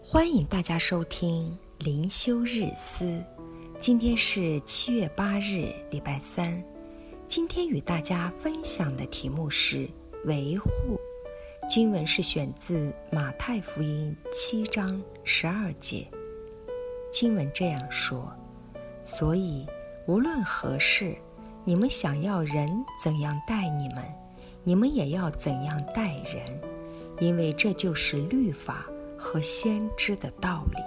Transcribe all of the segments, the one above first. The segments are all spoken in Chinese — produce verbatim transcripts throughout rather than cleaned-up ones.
欢迎大家收听灵修日思，今天是七月八日，礼拜三。今天与大家分享的题目是维护。经文是选自马太福音七章十二节。经文这样说：所以无论何事，你们想要人怎样待你们，你们也要怎样待人，因为这就是律法和先知的道理。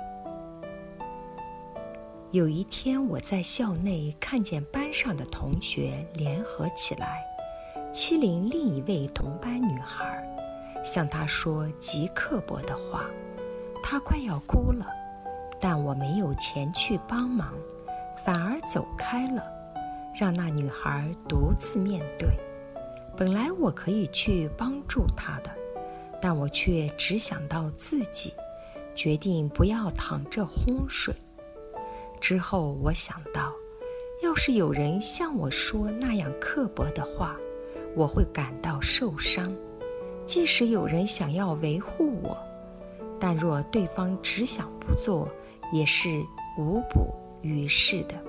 有一天，我在校内看见班上的同学联合起来，欺凌另一位同班女孩，向她说极刻薄的话，她快要哭了，但我没有前去帮忙，反而走开了，让那女孩独自面对。本来我可以去帮助她的，但我却只想到自己，决定不要淌这洪水。之后我想到，要是有人向我说那样刻薄的话，我会感到受伤。即使有人想要维护我，但若对方只想不做，也是无补于事的。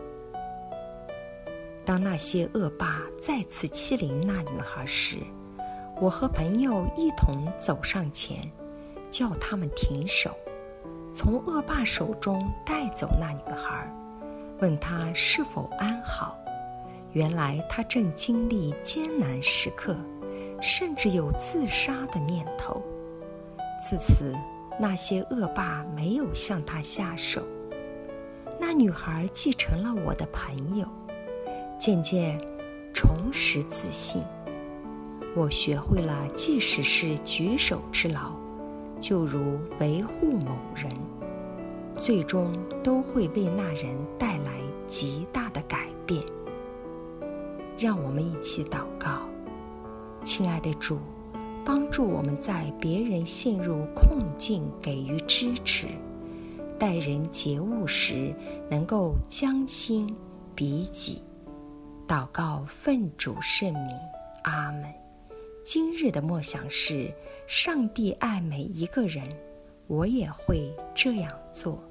当那些恶霸再次欺凌那女孩时，我和朋友一同走上前，叫他们停手，从恶霸手中带走那女孩，问她是否安好。原来她正经历艰难时刻，甚至有自杀的念头。自此，那些恶霸没有向她下手。那女孩继承了我的朋友，渐渐重拾自信。我学会了，即使是举手之劳，就如维护某人，最终都会为那人带来极大的改变。让我们一起祷告。亲爱的主，帮助我们在别人陷入困境给予支持，待人接物时能够将心比己。祷告奉主圣名，阿们。今日的默想是：上帝爱每一个人，我也会这样做。